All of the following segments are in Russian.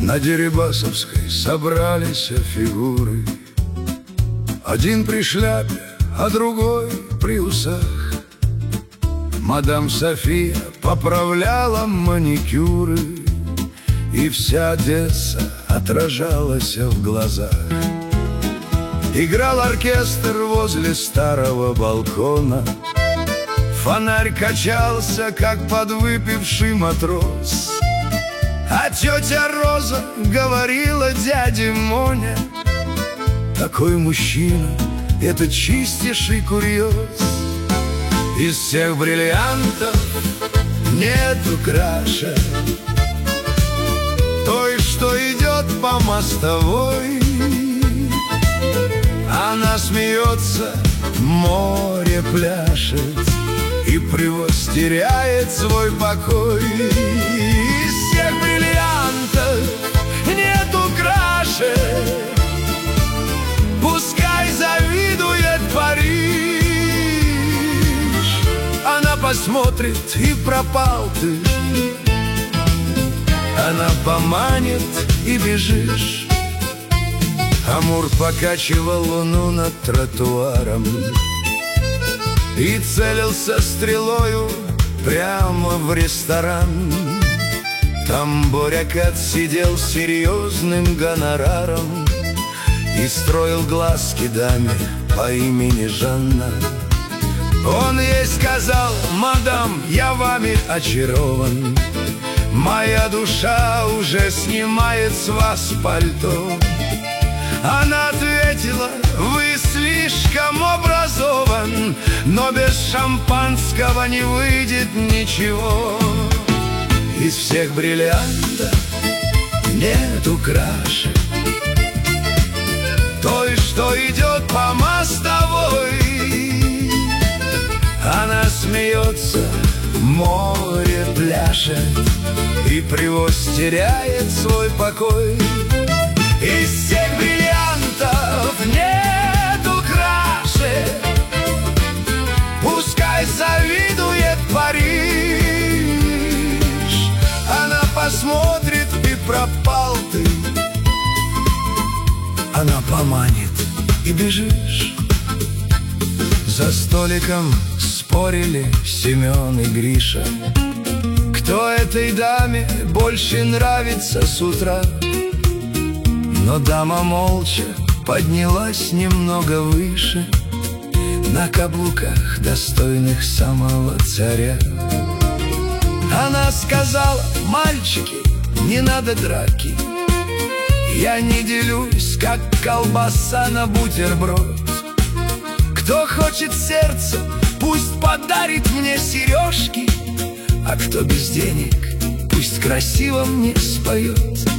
На Дерибасовской собрались фигуры. Один при шляпе, а другой при усах. Мадам София поправляла маникюры, и вся Одесса отражалась в глазах. Играл оркестр возле старого балкона. Фонарь качался, как подвыпивший матрос. А тетя Роза говорила дяде Моне: такой мужчина — это чистейший курьез. Из всех бриллиантов нету краше той, что идет по мостовой. Она смеется, море пляшет, и привоз теряет свой покой. Из всех бриллиантов нету краше, пускай завидует Париж. Она посмотрит, и пропал ты. Она поманит, и бежишь. Амур покачивал луну над тротуаром и целился стрелою прямо в ресторан. Там Борякат сидел с серьезным гонораром и строил глазки даме по имени Жанна. Он ей сказал: мадам, я вами очарован, моя душа уже снимает с вас пальто. Она ответила: вы слишком образован, но без шампанского не выйдет ничего. Из всех бриллиантов нету краше той, что идет по мостовой. Она смеется, море пляшет, и привоз теряет свой покой. Из всех бриллиантов нету краше, пускай завидует Париж. Она посмотрит, и пропал ты. Она поманит, и бежишь. За столиком спорили Семен и Гриша, кто этой даме больше нравится с утра. Но дама молча поднялась немного выше, на каблуках, достойных самого царя. Она сказала: мальчики, не надо драки, я не делюсь, как колбаса на бутерброд. Кто хочет сердце, пусть подарит мне сережки, а кто без денег, пусть красиво мне споет.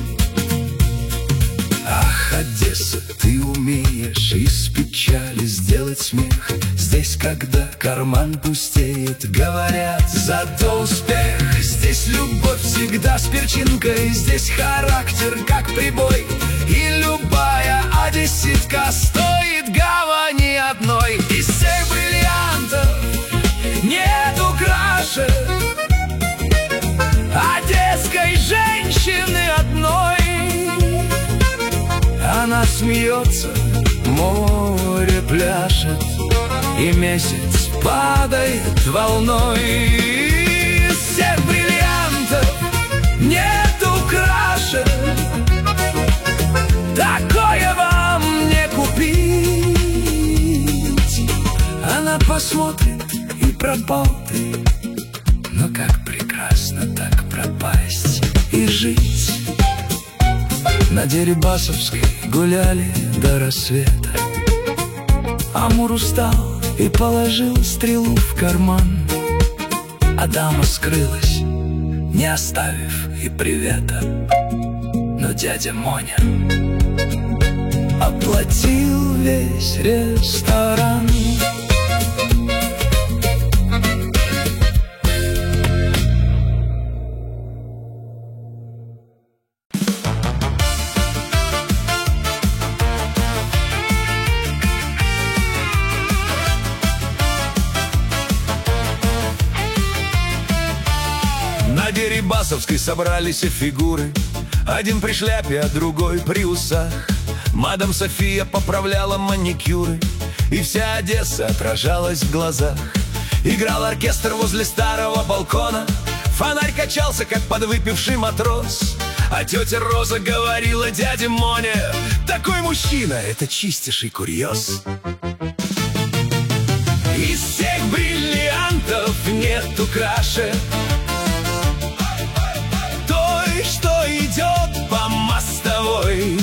Ах, Одесса, ты умеешь из печали сделать смех. Здесь, когда карман пустеет, говорят: зато успех. Здесь любовь всегда с перчинкой, здесь характер как прибой, и любая одесситка стоит гавани одной. Из всех бриллиантов нету краше одесской женщины одной. Она смеется, море пляшет, и месяц падает волной. Из всех бриллиантов нету краше, такое вам не купить. Она посмотрит, и пропал ты. Но как прекрасно так пропасть и жить. На Дерибасовской гуляли до рассвета. Амур устал и положил стрелу в карман, а дама скрылась, не оставив и привета. Но дядя Моня оплатил весь ресторан. На Дерибасовской собрались фигуры. Один при шляпе, а другой при усах. Мадам София поправляла маникюры, и вся Одесса отражалась в глазах. Играл оркестр возле старого балкона, фонарь качался, как подвыпивший матрос. А тетя Роза говорила дяде Моне: такой мужчина — это чистейший курьез. Из всех бриллиантов нету краше той, что идет по мостовой.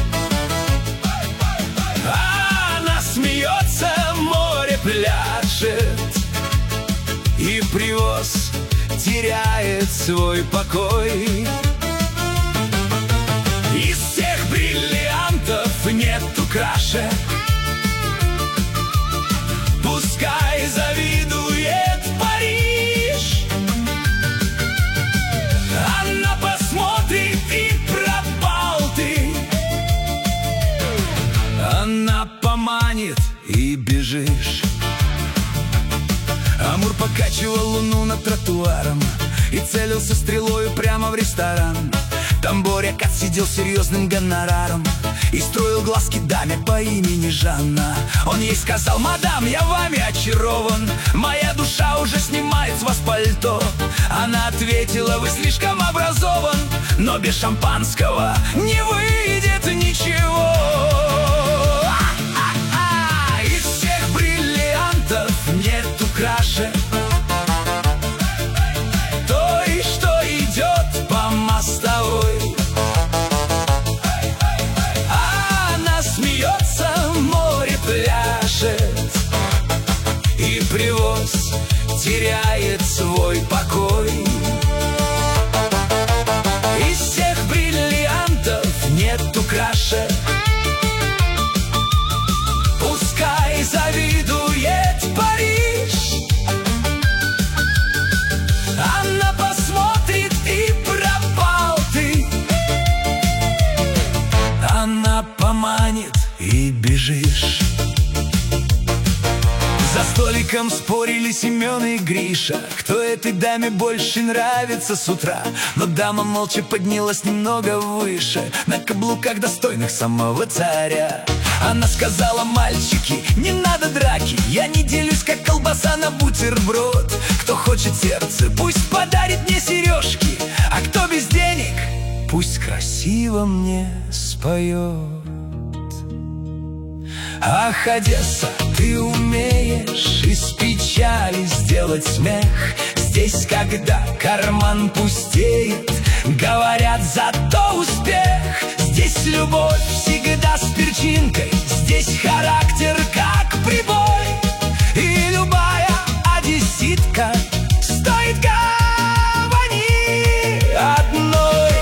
Она смеется, море пляшет, и привоз теряет свой покой. Из всех бриллиантов нету краше, пускай завидует Париж. Она посмотрит и пропал ты, она поманит и бежишь. Амур покачивал луну над тротуаром и целился стрелою прямо в ресторан. Там Боря-кат сидел серьезным гонораром и строил глазки даме по имени Жанна. Он ей сказал: мадам, я вами очарован, моя душа уже снимает с вас пальто. Она ответила: вы слишком образован, но без шампанского не выйдет ничего. Из всех бриллиантов нету краше той, что идет по мостовой. Она смеется, море пляшет, и привоз теряет свой покой. Из всех бриллиантов нету краше, пускай завидует Париж. Она посмотрит и пропал ты, она поманит и бежишь. За столиком спорили Семен и Гриша, кто этой даме больше нравится с утра. Но дама молча поднялась немного выше, на каблуках достойных самого царя. Она сказала: мальчики, не надо драки, я не делюсь, как колбаса на бутерброд. Кто хочет сердце, пусть подарит мне сережки, а кто без денег, пусть красиво мне споет. Ах, Одесса, ты умеешь из печали сделать смех. Здесь, когда карман пустеет, говорят, зато успех. Здесь любовь всегда с перчинкой, здесь характер как прибой. И любая одесситка стоит гавани одной.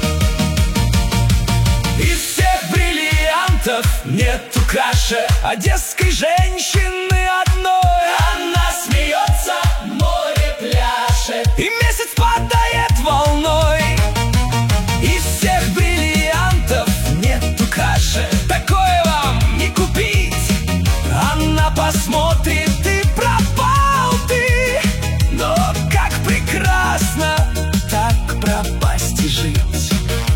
Из всех бриллиантов нету краше одесской женщины одной. Она смеется, море пляшет, и месяц падает волной. Из всех бриллиантов нету краше, такое вам не купить. Она посмотрит и пропал ты, но как прекрасно так пропасть и жить.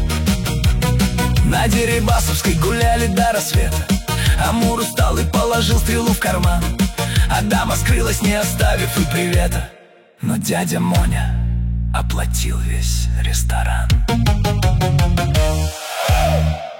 На Дерибасовской гуляли до рассвета. Амур устал и положил стрелу в карман, а дама скрылась, не оставив и привета. Но дядя Моня оплатил весь ресторан.